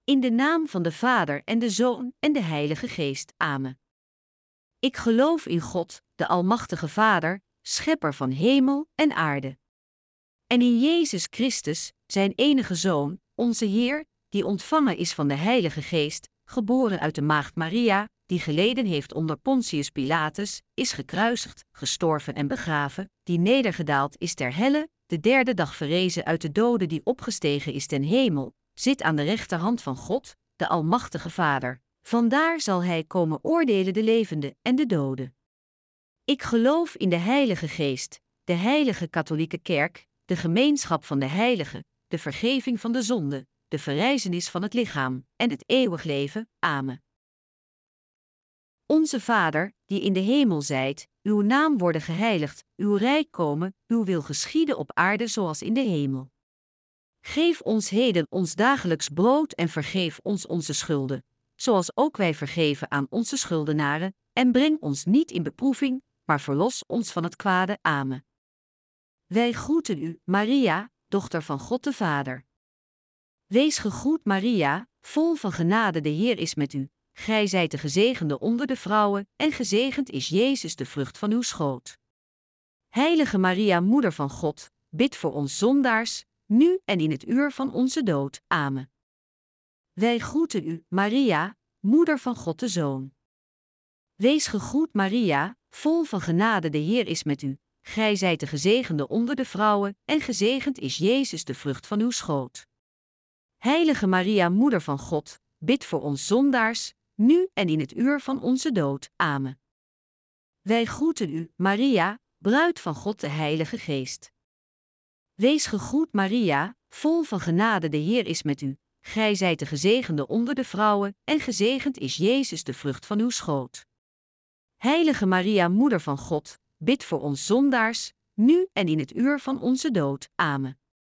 In de naam van de Vader en de Zoon en de Heilige Geest. Amen. Ik geloof in God, de Almachtige Vader, schepper van hemel en aarde. En in Jezus Christus, zijn enige Zoon, onze Heer, die ontvangen is van de Heilige Geest, geboren uit de maagd Maria, die geleden heeft onder Pontius Pilatus, is gekruisigd, gestorven en begraven, die nedergedaald is ter helle, de derde dag verrezen uit de doden, die opgestegen is ten hemel, zit aan de rechterhand van God, de Almachtige Vader. Vandaar zal hij komen oordelen de levenden en de doden. Ik geloof in de Heilige Geest, de heilige katholieke kerk, de gemeenschap van de heiligen, de vergeving van de zonden, de verrijzenis van het lichaam en het eeuwig leven. Amen. Onze Vader, die in de hemel zijt, uw naam worden geheiligd, uw rijk komen, uw wil geschieden op aarde zoals in de hemel. Geef ons heden ons dagelijks brood en vergeef ons onze schulden, zoals ook wij vergeven aan onze schuldenaren, en breng ons niet in beproeving, maar verlos ons van het kwade. Amen. Wij groeten u, Maria, dochter van God de Vader. Wees gegroet, Maria, vol van genade, de Heer is met u. Gij zijt de gezegende onder de vrouwen, en gezegend is Jezus, de vrucht van uw schoot. Heilige Maria, Moeder van God, bid voor ons zondaars, nu en in het uur van onze dood. Amen. Wij groeten u, Maria, Moeder van God de Zoon. Wees gegroet, Maria, vol van genade, de Heer is met u. Gij zijt de gezegende onder de vrouwen, en gezegend is Jezus, de vrucht van uw schoot. Heilige Maria, Moeder van God, bid voor ons zondaars, nu en in het uur van onze dood. Amen. Wij groeten u, Maria, bruid van God de Heilige Geest. Wees gegroet, Maria, vol van genade, de Heer is met u. Gij zijt de gezegende onder de vrouwen, en gezegend is Jezus, de vrucht van uw schoot. Heilige Maria, Moeder van God, bid voor ons zondaars, nu en in het uur van onze dood. Amen.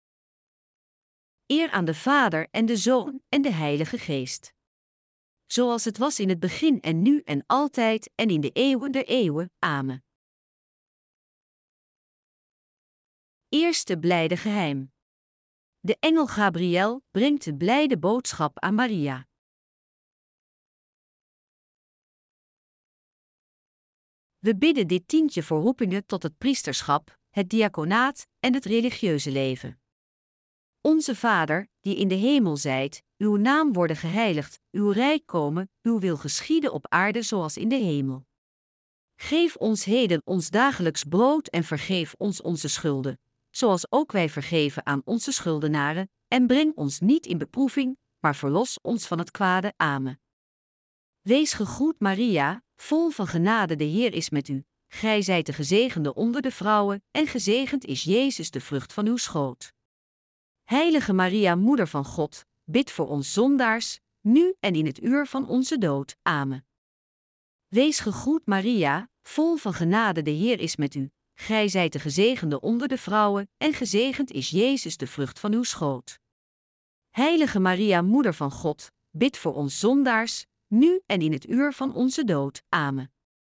Eer aan de Vader en de Zoon en de Heilige Geest. Zoals het was in het begin en nu en altijd en in de eeuwen der eeuwen. Amen. Eerste blijde geheim. De engel Gabriël brengt de blijde boodschap aan Maria. We bidden dit tientje voor roepingen tot het priesterschap, het diaconaat en het religieuze leven. Onze Vader, die in de hemel zijt, uw naam worden geheiligd, uw rijk komen, uw wil geschieden op aarde zoals in de hemel. Geef ons heden ons dagelijks brood en vergeef ons onze schulden, zoals ook wij vergeven aan onze schuldenaren, en breng ons niet in beproeving, maar verlos ons van het kwade. Amen. Wees gegroet, Maria, vol van genade, de Heer is met u. Gij zijt de gezegende onder de vrouwen, en gezegend is Jezus, de vrucht van uw schoot. Heilige Maria, Moeder van God, bid voor ons zondaars, nu en in het uur van onze dood. Amen. Wees gegroet, Maria, vol van genade, de Heer is met u. Gij zijt de gezegende onder de vrouwen, en gezegend is Jezus, de vrucht van uw schoot. Heilige Maria, Moeder van God, bid voor ons zondaars, nu en in het uur van onze dood. Amen.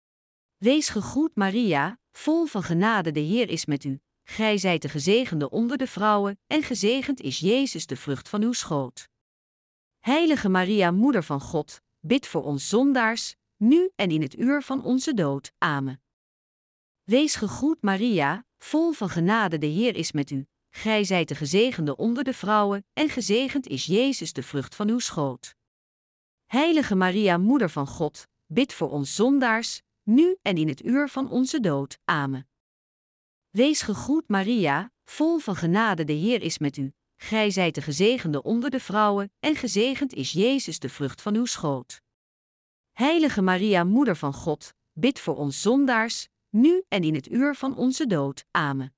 Wees gegroet, Maria, vol van genade, de Heer is met u. Gij zijt de gezegende onder de vrouwen, en gezegend is Jezus, de vrucht van uw schoot. Heilige Maria, Moeder van God, bid voor ons zondaars, nu en in het uur van onze dood. Amen. Wees gegroet, Maria, vol van genade, de Heer is met u. Gij zijt de gezegende onder de vrouwen, en gezegend is Jezus, de vrucht van uw schoot. Heilige Maria, Moeder van God, bid voor ons zondaars, nu en in het uur van onze dood. Amen. Wees gegroet, Maria, vol van genade, de Heer is met u. Gij zijt de gezegende onder de vrouwen, en gezegend is Jezus, de vrucht van uw schoot. Heilige Maria, Moeder van God, bid voor ons zondaars, nu en in het uur van onze dood. Amen.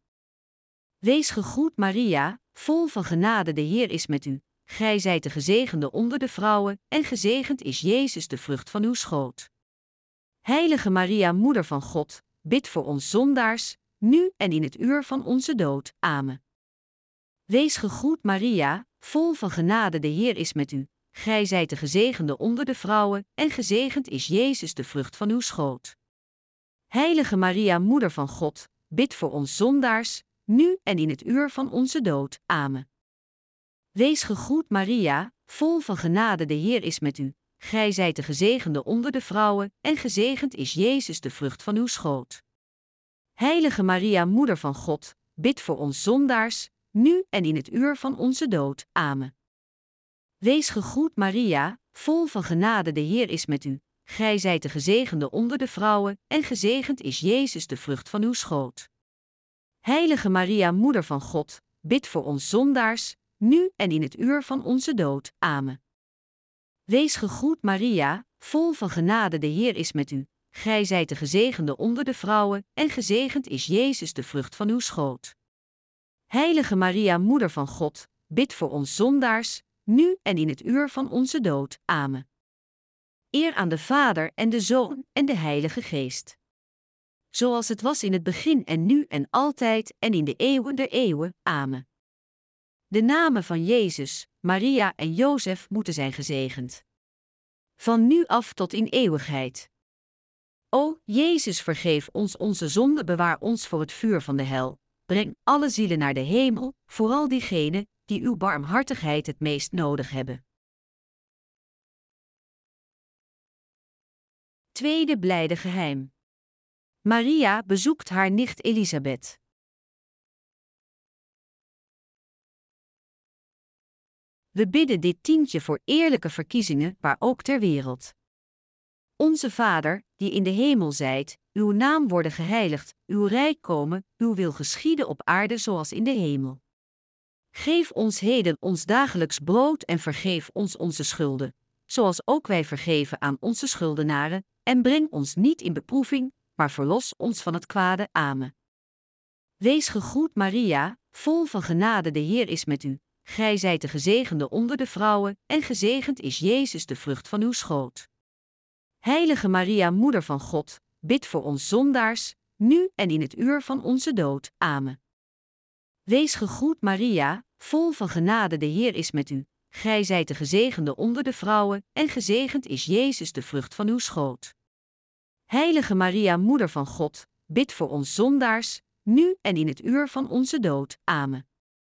Wees gegroet, Maria, vol van genade, de Heer is met u. Gij zijt de gezegende onder de vrouwen, en gezegend is Jezus, de vrucht van uw schoot. Heilige Maria, Moeder van God, bid voor ons zondaars, nu en in het uur van onze dood. Amen. Wees gegroet, Maria, vol van genade, de Heer is met u. Gij zijt de gezegende onder de vrouwen, en gezegend is Jezus, de vrucht van uw schoot. Heilige Maria, Moeder van God, bid voor ons zondaars, nu en in het uur van onze dood. Amen. Wees gegroet Maria, vol van genade, de Heer is met u. Gij zijt de gezegende onder de vrouwen, en gezegend is Jezus, de vrucht van uw schoot. Heilige Maria, Moeder van God, bid voor ons zondaars, nu en in het uur van onze dood. Amen. Wees gegroet Maria, vol van genade, de Heer is met u. Gij zijt de gezegende onder de vrouwen, en gezegend is Jezus, de vrucht van uw schoot. Heilige Maria, Moeder van God, bid voor ons zondaars, nu en in het uur van onze dood. Amen. Wees gegroet Maria, vol van genade, de Heer is met u. Gij zijt de gezegende onder de vrouwen, en gezegend is Jezus, de vrucht van uw schoot. Heilige Maria, Moeder van God, bid voor ons zondaars, nu en in het uur van onze dood. Amen. Eer aan de Vader en de Zoon en de Heilige Geest. Zoals het was in het begin en nu en altijd en in de eeuwen der eeuwen. Amen. De namen van Jezus, Maria en Jozef moeten zijn gezegend. Van nu af tot in eeuwigheid. O, Jezus, vergeef ons onze zonde, bewaar ons voor het vuur van de hel. Breng alle zielen naar de hemel, vooral diegenen die uw barmhartigheid het meest nodig hebben. Tweede blijde geheim. Maria bezoekt haar nicht Elisabeth. We bidden dit tientje voor eerlijke verkiezingen, waar ook ter wereld. Onze Vader, die in de hemel zijt, uw naam worden geheiligd, uw rijk komen, uw wil geschieden op aarde zoals in de hemel. Geef ons heden ons dagelijks brood en vergeef ons onze schulden, zoals ook wij vergeven aan onze schuldenaren, en breng ons niet in beproeving, maar verlos ons van het kwade. Amen. Wees gegroet Maria, vol van genade, de Heer is met u. Gij zijt de gezegende onder de vrouwen, en gezegend is Jezus, de vrucht van uw schoot. Heilige Maria, Moeder van God, bid voor ons zondaars, nu en in het uur van onze dood. Amen. Wees gegroet Maria, vol van genade, de Heer is met u. Gij zijt de gezegende onder de vrouwen, en gezegend is Jezus, de vrucht van uw schoot. Heilige Maria, Moeder van God, bid voor ons zondaars, nu en in het uur van onze dood. Amen.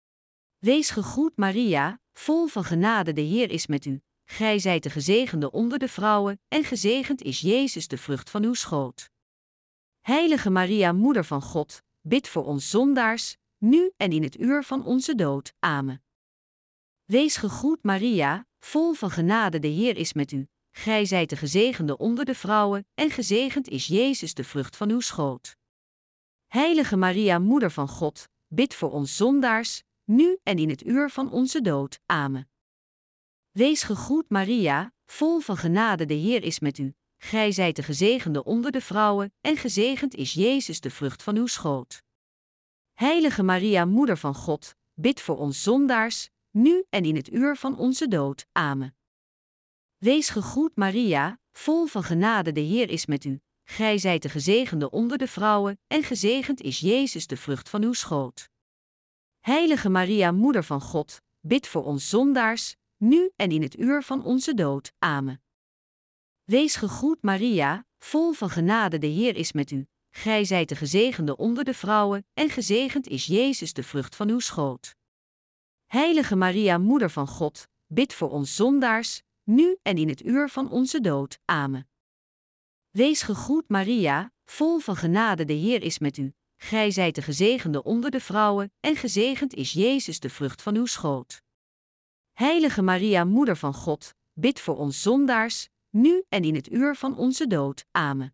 Wees gegroet Maria, vol van genade, de Heer is met u. Gij zijt de gezegende onder de vrouwen, en gezegend is Jezus, de vrucht van uw schoot. Heilige Maria, Moeder van God, bid voor ons zondaars, nu en in het uur van onze dood. Amen. Wees gegroet Maria, vol van genade, de Heer is met u. Gij zijt de gezegende onder de vrouwen, en gezegend is Jezus, de vrucht van uw schoot. Heilige Maria, Moeder van God, bid voor ons zondaars, nu en in het uur van onze dood. Amen. Wees gegroet Maria, vol van genade, de Heer is met u. Gij zijt de gezegende onder de vrouwen, en gezegend is Jezus, de vrucht van uw schoot. Heilige Maria, Moeder van God, bid voor ons zondaars, nu en in het uur van onze dood. Amen. Wees gegroet Maria, vol van genade, de Heer is met u. Gij zijt de gezegende onder de vrouwen, en gezegend is Jezus, de vrucht van uw schoot. Heilige Maria, Moeder van God, bid voor ons zondaars, nu en in het uur van onze dood. Amen. Wees gegroet Maria, vol van genade, de Heer is met u. Gij zijt de gezegende onder de vrouwen, en gezegend is Jezus, de vrucht van uw schoot. Heilige Maria, Moeder van God, bid voor ons zondaars, nu en in het uur van onze dood. Amen. Wees gegroet Maria, vol van genade, de Heer is met u. Gij zijt de gezegende onder de vrouwen, en gezegend is Jezus, de vrucht van uw schoot. Heilige Maria, Moeder van God, bid voor ons zondaars, nu en in het uur van onze dood. Amen.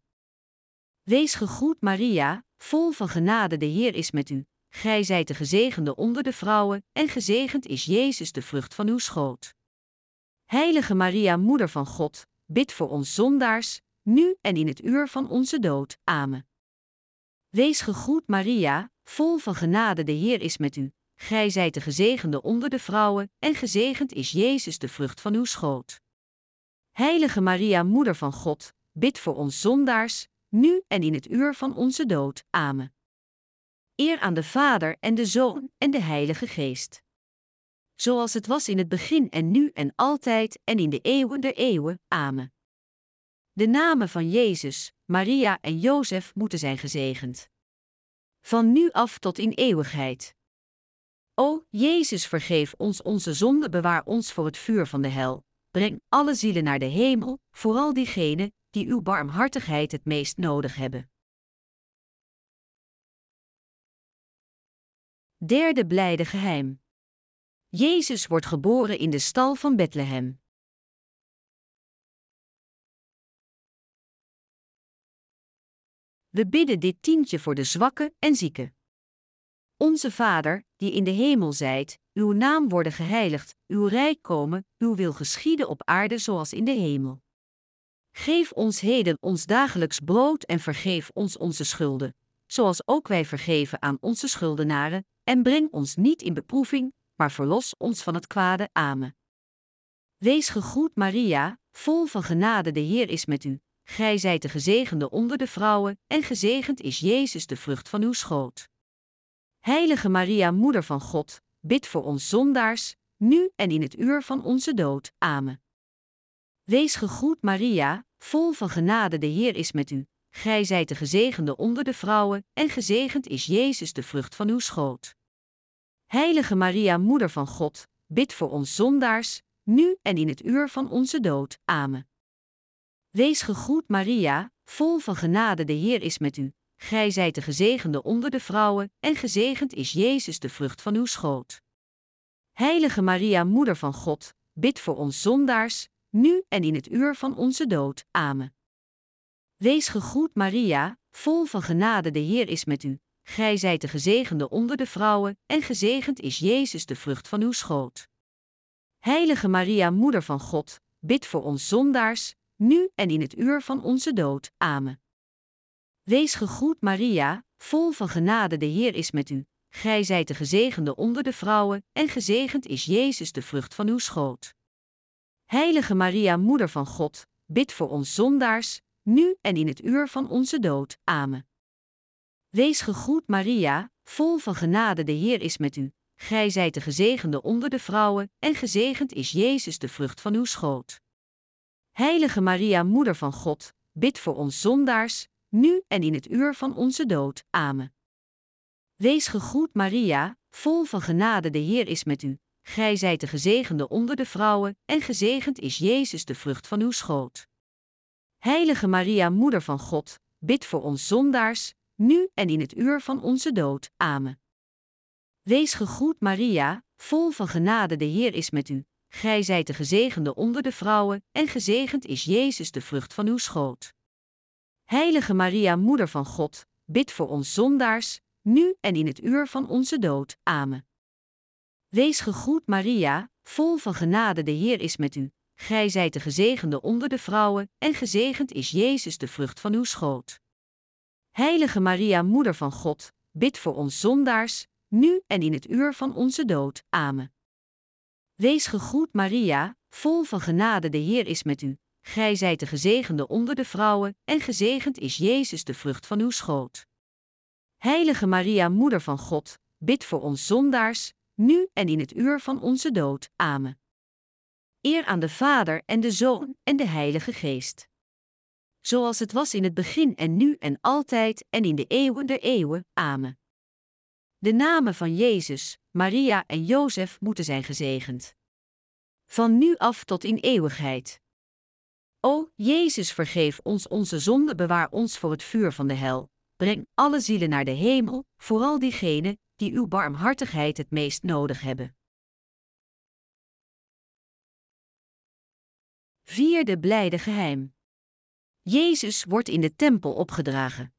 Wees gegroet Maria, vol van genade, de Heer is met u. Gij zijt de gezegende onder de vrouwen, en gezegend is Jezus, de vrucht van uw schoot. Heilige Maria, Moeder van God, bid voor ons zondaars, nu en in het uur van onze dood. Amen. Wees gegroet Maria, vol van genade, de Heer is met u. Gij zijt de gezegende onder de vrouwen, en gezegend is Jezus, de vrucht van uw schoot. Heilige Maria, Moeder van God, bid voor ons zondaars, nu en in het uur van onze dood. Amen. Eer aan de Vader en de Zoon en de Heilige Geest. Zoals het was in het begin en nu en altijd en in de eeuwen der eeuwen. Amen. De namen van Jezus, Maria en Jozef moeten zijn gezegend. Van nu af tot in eeuwigheid. O Jezus, vergeef ons onze zonden, bewaar ons voor het vuur van de hel. Breng alle zielen naar de hemel, vooral diegenen die uw barmhartigheid het meest nodig hebben. Derde blijde geheim. Jezus wordt geboren in de stal van Bethlehem. We bidden dit tientje voor de zwakken en zieken. Onze Vader, die in de hemel zijt, uw naam worden geheiligd, uw rijk komen, uw wil geschieden op aarde zoals in de hemel. Geef ons heden ons dagelijks brood en vergeef ons onze schulden, zoals ook wij vergeven aan onze schuldenaren, en breng ons niet in beproeving, maar verlos ons van het kwade. Amen. Wees gegroet Maria, vol van genade, de Heer is met u. Gij zijt de gezegende onder de vrouwen, en gezegend is Jezus, de vrucht van uw schoot. Heilige Maria, Moeder van God, bid voor ons zondaars, nu en in het uur van onze dood. Amen. Wees gegroet Maria, vol van genade, de Heer is met u. Gij zijt de gezegende onder de vrouwen, en gezegend is Jezus, de vrucht van uw schoot. Heilige Maria, Moeder van God, bid voor ons zondaars, nu en in het uur van onze dood. Amen. Wees gegroet Maria, vol van genade, de Heer is met u. Gij zijt de gezegende onder de vrouwen, en gezegend is Jezus, de vrucht van uw schoot. Heilige Maria, Moeder van God, bid voor ons zondaars, nu en in het uur van onze dood. Amen. Wees gegroet Maria, vol van genade, de Heer is met u. Gij zijt de gezegende onder de vrouwen, en gezegend is Jezus, de vrucht van uw schoot. Heilige Maria, Moeder van God, bid voor ons zondaars, nu en in het uur van onze dood. Amen. Wees gegroet Maria, vol van genade, de Heer is met u. Gij zijt de gezegende onder de vrouwen, en gezegend is Jezus, de vrucht van uw schoot. Heilige Maria, Moeder van God, bid voor ons zondaars, nu en in het uur van onze dood. Amen. Wees gegroet Maria, vol van genade, de Heer is met u. Gij zijt de gezegende onder de vrouwen, en gezegend is Jezus, de vrucht van uw schoot. Heilige Maria, Moeder van God, bid voor ons zondaars, nu en in het uur van onze dood. Amen. Wees gegroet Maria, vol van genade, de Heer is met u. Gij zijt de gezegende onder de vrouwen, en gezegend is Jezus, de vrucht van uw schoot. Heilige Maria, Moeder van God, bid voor ons zondaars, nu en in het uur van onze dood. Amen. Wees gegroet Maria, vol van genade, de Heer is met u. Gij zijt de gezegende onder de vrouwen, en gezegend is Jezus, de vrucht van uw schoot. Heilige Maria, Moeder van God, bid voor ons zondaars, nu en in het uur van onze dood. Amen. Wees gegroet Maria, vol van genade, de Heer is met u. Gij zijt de gezegende onder de vrouwen, en gezegend is Jezus, de vrucht van uw schoot. Heilige Maria, Moeder van God, bid voor ons zondaars, nu en in het uur van onze dood. Amen. Wees gegroet Maria, vol van genade, de Heer is met u. Gij zijt de gezegende onder de vrouwen, en gezegend is Jezus, de vrucht van uw schoot. Heilige Maria, Moeder van God, bid voor ons zondaars, nu en in het uur van onze dood. Amen. Eer aan de Vader en de Zoon en de Heilige Geest. Zoals het was in het begin en nu en altijd en in de eeuwen der eeuwen. Amen. De namen van Jezus, Maria en Jozef moeten zijn gezegend. Van nu af tot in eeuwigheid. O Jezus, vergeef ons onze zonden, bewaar ons voor het vuur van de hel. Breng alle zielen naar de hemel, vooral diegenen die uw barmhartigheid het meest nodig hebben. Vierde blijde geheim. Jezus wordt in de tempel opgedragen.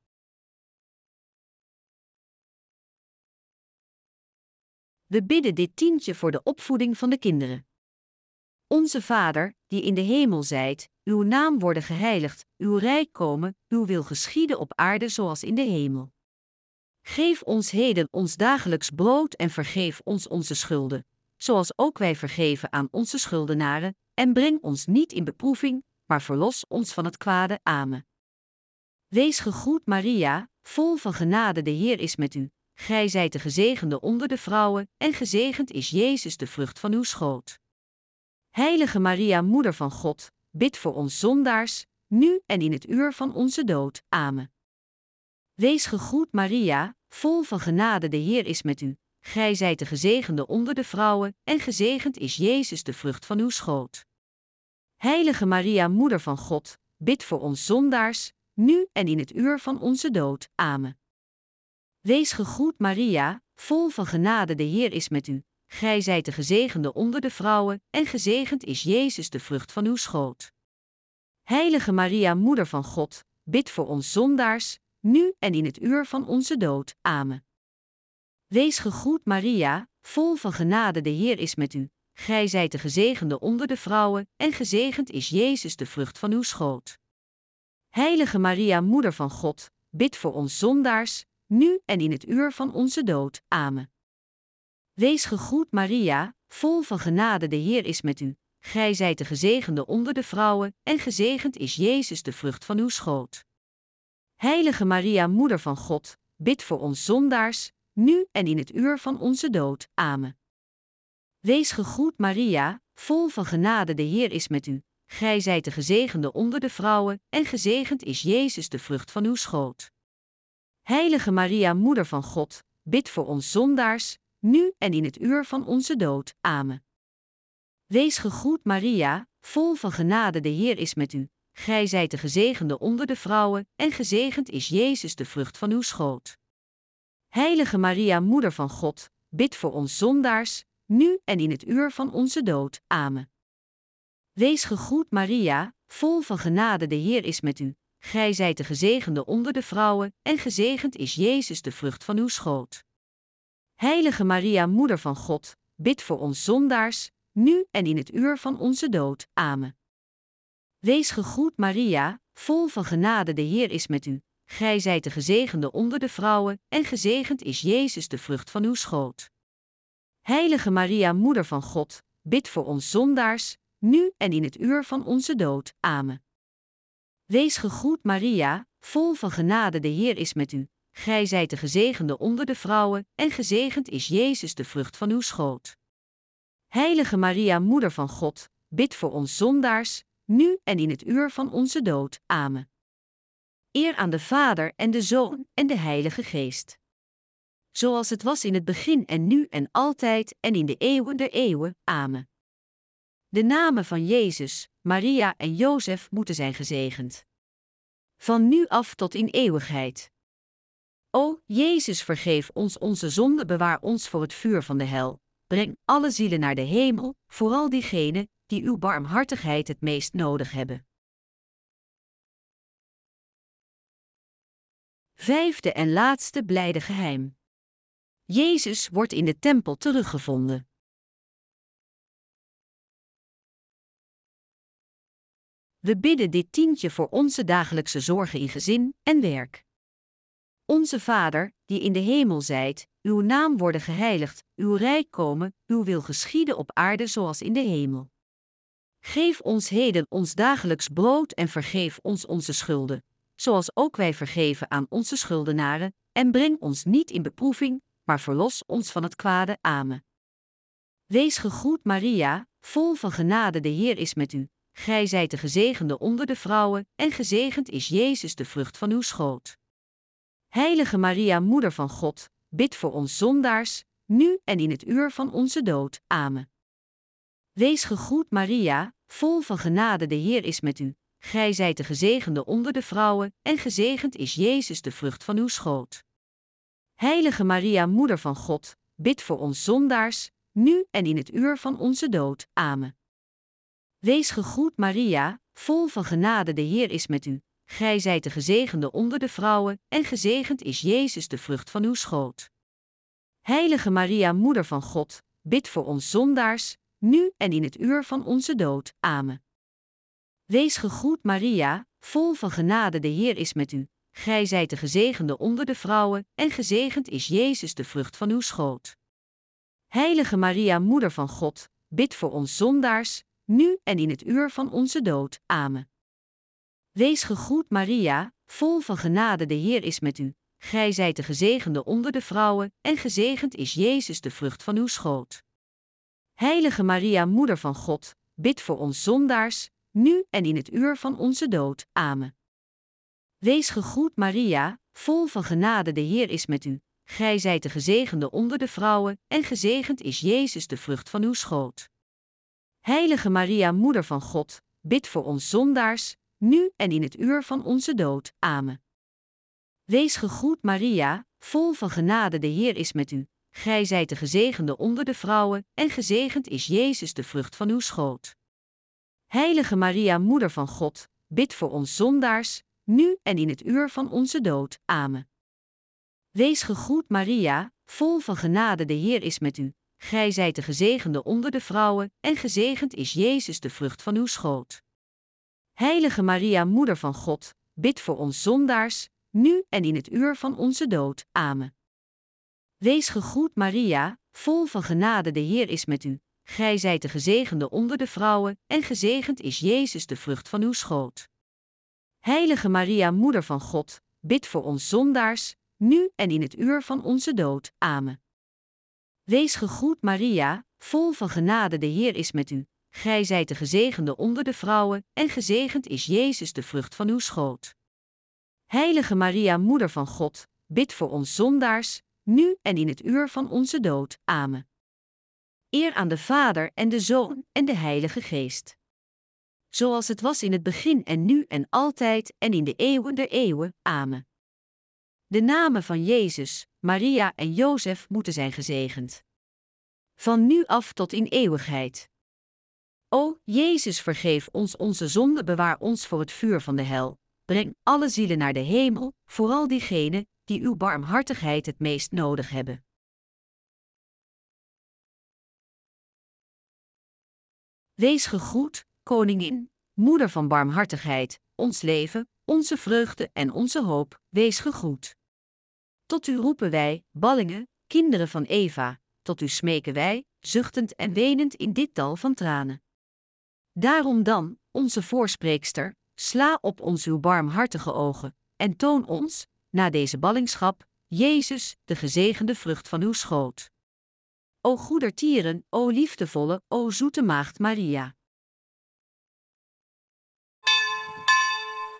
We bidden dit tientje voor de opvoeding van de kinderen. Onze Vader, die in de hemel zijt, uw naam worden geheiligd, uw rijk komen, uw wil geschieden op aarde zoals in de hemel. Geef ons heden ons dagelijks brood en vergeef ons onze schulden, zoals ook wij vergeven aan onze schuldenaren, en breng ons niet in beproeving, maar verlos ons van het kwade. Amen. Wees gegroet Maria, vol van genade, de Heer is met u. Gij zijt de gezegende onder de vrouwen, en gezegend is Jezus, de vrucht van uw schoot. Heilige Maria, Moeder van God, bid voor ons zondaars, nu en in het uur van onze dood. Amen. Wees gegroet Maria, vol van genade, de Heer is met u. gij zijt de gezegende onder de vrouwen, en gezegend is Jezus de vrucht van uw schoot. Heilige Maria, Moeder van God, bid voor ons zondaars, nu en in het uur van onze dood. Amen. Wees gegroet Maria, vol van genade, de Heer is met u. Gij zijt de gezegende onder de vrouwen, en gezegend is Jezus de vrucht van uw schoot. Heilige Maria, Moeder van God, bid voor ons zondaars, nu en in het uur van onze dood. Amen. Wees gegroet Maria, vol van genade, de Heer is met u. Gij zijt de gezegende onder de vrouwen, en gezegend is Jezus de vrucht van uw schoot. Heilige Maria, Moeder van God, bid voor ons zondaars, nu en in het uur van onze dood. Amen. Wees gegroet Maria, vol van genade, de Heer is met u. Gij zijt de gezegende onder de vrouwen, en gezegend is Jezus de vrucht van uw schoot. Heilige Maria, Moeder van God, bid voor ons zondaars, nu en in het uur van onze dood. Amen. Wees gegroet Maria, vol van genade, de Heer is met u. Gij zijt de gezegende onder de vrouwen, en gezegend is Jezus de vrucht van uw schoot. Heilige Maria, Moeder van God, bid voor ons zondaars, nu en in het uur van onze dood. Amen. Wees gegroet Maria, vol van genade, de Heer is met u. Gij zijt de gezegende onder de vrouwen, en gezegend is Jezus de vrucht van uw schoot. Heilige Maria, Moeder van God, bid voor ons zondaars, nu en in het uur van onze dood. Amen. Wees gegroet Maria, vol van genade, de Heer is met u. Gij zijt de gezegende onder de vrouwen, en gezegend is Jezus de vrucht van uw schoot. Heilige Maria, Moeder van God, bid voor ons zondaars, nu en in het uur van onze dood. Amen. Wees gegroet Maria, vol van genade, de Heer is met u. Gij zijt de gezegende onder de vrouwen, en gezegend is Jezus de vrucht van uw schoot. Heilige Maria, Moeder van God, bid voor ons zondaars, nu en in het uur van onze dood. Amen. Wees gegroet Maria, vol van genade, de Heer is met u. Gij zijt de gezegende onder de vrouwen, en gezegend is Jezus de vrucht van uw schoot. Heilige Maria, Moeder van God, bid voor ons zondaars, nu en in het uur van onze dood. Amen. Eer aan de Vader en de Zoon en de Heilige Geest. Zoals het was in het begin en nu en altijd en in de eeuwen der eeuwen. Amen. De namen van Jezus, Maria en Jozef moeten zijn gezegend. Van nu af tot in eeuwigheid. O, Jezus, vergeef ons onze zonden, bewaar ons voor het vuur van de hel. Breng alle zielen naar de hemel, vooral diegenen die uw barmhartigheid het meest nodig hebben. Vijfde en laatste blijde geheim. Jezus wordt in de tempel teruggevonden. We bidden dit tientje voor onze dagelijkse zorgen in gezin en werk. Onze Vader, die in de hemel zijt, uw naam worden geheiligd, uw rijk komen, uw wil geschieden op aarde zoals in de hemel. Geef ons heden ons dagelijks brood en vergeef ons onze schulden, zoals ook wij vergeven aan onze schuldenaren, en breng ons niet in beproeving, maar verlos ons van het kwade. Amen. Wees gegroet Maria, vol van genade, de Heer is met u. Gij zijt de gezegende onder de vrouwen, en gezegend is Jezus de vrucht van uw schoot. Heilige Maria, Moeder van God, bid voor ons zondaars, nu en in het uur van onze dood. Amen. Wees gegroet Maria, vol van genade, de Heer is met u. Gij zijt de gezegende onder de vrouwen, en gezegend is Jezus de vrucht van uw schoot. Heilige Maria, Moeder van God, bid voor ons zondaars, nu en in het uur van onze dood. Amen. Wees gegroet Maria, vol van genade, de Heer is met u. Gij zijt de gezegende onder de vrouwen, en gezegend is Jezus de vrucht van uw schoot. Heilige Maria, Moeder van God, bid voor ons zondaars, nu en in het uur van onze dood. Amen. Wees gegroet Maria, vol van genade, de Heer is met u. Gij zijt de gezegende onder de vrouwen, en gezegend is Jezus de vrucht van uw schoot. Heilige Maria, Moeder van God, bid voor ons zondaars, nu en in het uur van onze dood. Amen. Wees gegroet Maria, vol van genade, de Heer is met u. Gij zijt de gezegende onder de vrouwen, en gezegend is Jezus de vrucht van uw schoot. Heilige Maria, Moeder van God, bid voor ons zondaars, nu en in het uur van onze dood. Amen. Wees gegroet Maria, vol van genade, de Heer is met u. gij zijt de gezegende onder de vrouwen, en gezegend is Jezus de vrucht van uw schoot. Heilige Maria, Moeder van God, bid voor ons zondaars, nu en in het uur van onze dood. Amen. Wees gegroet Maria, vol van genade, de Heer is met u. Gij zijt de gezegende onder de vrouwen, en gezegend is Jezus de vrucht van uw schoot. Heilige Maria, Moeder van God, bid voor ons zondaars, nu en in het uur van onze dood. Amen. Wees gegroet Maria, vol van genade, de Heer is met u. Gij zijt de gezegende onder de vrouwen, en gezegend is Jezus de vrucht van uw schoot. Heilige Maria, Moeder van God, bid voor ons zondaars, nu en in het uur van onze dood. Amen. Wees gegroet Maria, vol van genade, de Heer is met u. Gij zijt de gezegende onder de vrouwen, en gezegend is Jezus de vrucht van uw schoot. Heilige Maria, Moeder van God, bid voor ons zondaars, nu en in het uur van onze dood. Amen. Wees gegroet Maria, vol van genade, de Heer is met u. Gij zijt de gezegende onder de vrouwen, en gezegend is Jezus de vrucht van uw schoot. Heilige Maria, Moeder van God, bid voor ons zondaars, nu en in het uur van onze dood. Amen. Eer aan de Vader en de Zoon en de Heilige Geest. Zoals het was in het begin en nu en altijd en in de eeuwen der eeuwen. Amen. De namen van Jezus, Maria en Jozef moeten zijn gezegend. Van nu af tot in eeuwigheid. O, Jezus, vergeef ons onze zonde, bewaar ons voor het vuur van de hel. Breng alle zielen naar de hemel, vooral diegenen die uw barmhartigheid het meest nodig hebben. Wees gegroet, Koningin, Moeder van barmhartigheid, ons leven, onze vreugde en onze hoop, wees gegroet. Tot u roepen wij, ballingen, kinderen van Eva, tot u smeken wij, zuchtend en wenend in dit dal van tranen. Daarom dan, onze voorspreekster, sla op ons uw barmhartige ogen, en toon ons, na deze ballingschap, Jezus, de gezegende vrucht van uw schoot. O goedertieren, o liefdevolle, o zoete maagd Maria.